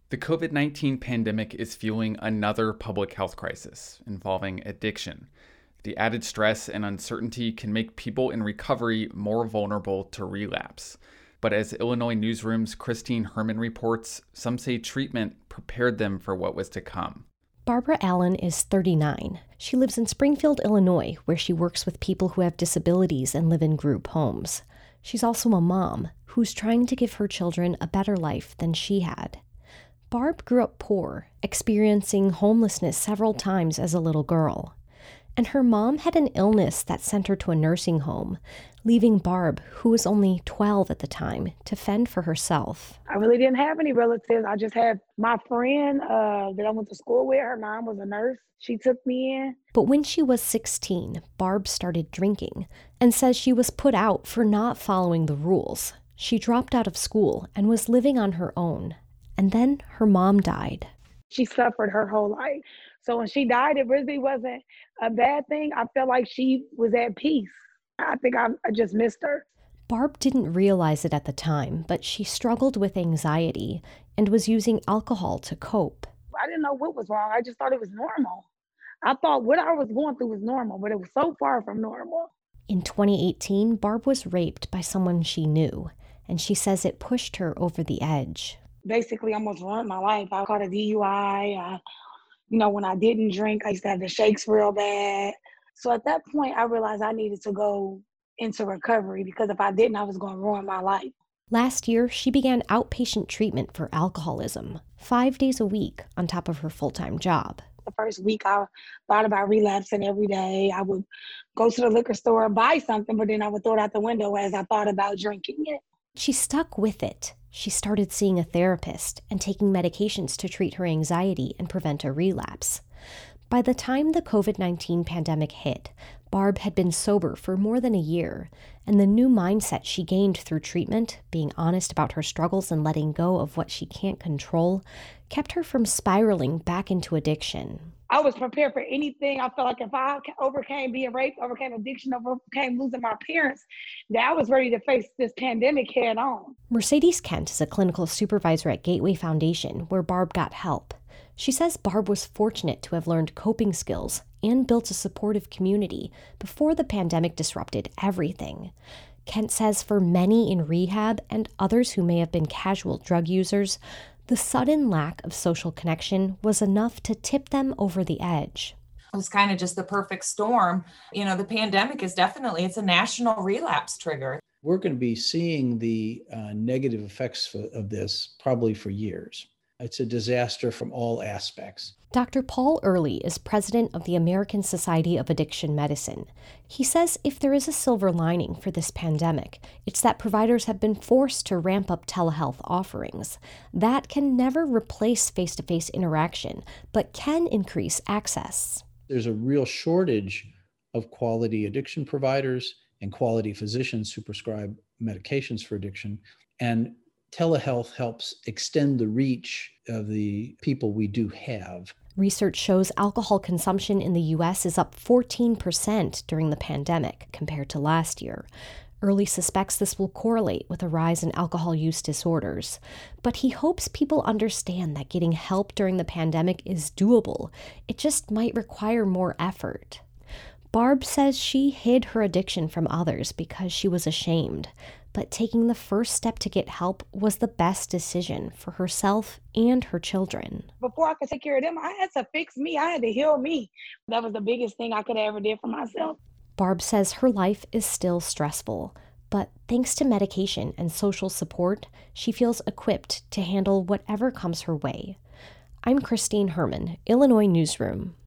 The COVID-19 pandemic is fueling another public health crisis involving addiction. The added stress and uncertainty can make people in recovery more vulnerable to relapse. But as Illinois Newsroom's Christine Herman reports, some say treatment prepared them for what was to come. Barbara Allen is 39. She lives in Springfield, Illinois, where she works with people who have disabilities and live in group homes. She's also a mom who's trying to give her children a better life than she had. Barb grew up poor, experiencing homelessness several times as a little girl. And her mom had an illness that sent her to a nursing home, leaving Barb, who was only 12 at the time, to fend for herself. I really didn't have any relatives. I just had my friend that I went to school with. Her mom was a nurse. She took me in. But when she was 16, Barb started drinking and says she was put out for not following the rules. She dropped out of school and was living on her own. And then her mom died. She suffered her whole life. So when she died, it really wasn't a bad thing. I felt like she was at peace. I think I just missed her. Barb didn't realize it at the time, but she struggled with anxiety and was using alcohol to cope. I didn't know what was wrong. I just thought it was normal. I thought what I was going through was normal, but it was so far from normal. In 2018, Barb was raped by someone she knew, and she says it pushed her over the edge. Basically, almost ruined my life. I caught a DUI. When I didn't drink, I used to have the shakes real bad. So at that point, I realized I needed to go into recovery because if I didn't, I was going to ruin my life. Last year, she began outpatient treatment for alcoholism, 5 days a week on top of her full-time job. The first week, I thought about relapsing every day. I would go to the liquor store and buy something, but then I would throw it out the window as I thought about drinking it. She stuck with it. She started seeing a therapist and taking medications to treat her anxiety and prevent a relapse. By the time the COVID-19 pandemic hit, Barb had been sober for more than a year, and the new mindset she gained through treatment, being honest about her struggles and letting go of what she can't control, kept her from spiraling back into addiction. I was prepared for anything. I felt like if I overcame being raped, overcame addiction, overcame losing my parents, that I was ready to face this pandemic head on. Mercedes Kent is a clinical supervisor at Gateway Foundation, where Barb got help. She says Barb was fortunate to have learned coping skills and built a supportive community before the pandemic disrupted everything. Kent says for many in rehab and others who may have been casual drug users, the sudden lack of social connection was enough to tip them over the edge. It was kind of just the perfect storm. The pandemic is it's a national relapse trigger. We're going to be seeing the negative effects of this probably for years. It's a disaster from all aspects. Dr. Paul Early is president of the American Society of Addiction Medicine. He says if there is a silver lining for this pandemic, it's that providers have been forced to ramp up telehealth offerings. That can never replace face-to-face interaction, but can increase access. There's a real shortage of quality addiction providers and quality physicians who prescribe medications for addiction. And telehealth helps extend the reach of the people we do have. Research shows alcohol consumption in the U.S. is up 14% during the pandemic compared to last year. Early suspects this will correlate with a rise in alcohol use disorders. But he hopes people understand that getting help during the pandemic is doable. It just might require more effort. Barb says she hid her addiction from others because she was ashamed. But taking the first step to get help was the best decision for herself and her children. Before I could take care of them, I had to fix me. I had to heal me. That was the biggest thing I could have ever did for myself. Barb says her life is still stressful, but thanks to medication and social support, she feels equipped to handle whatever comes her way. I'm Christine Herman, Illinois Newsroom.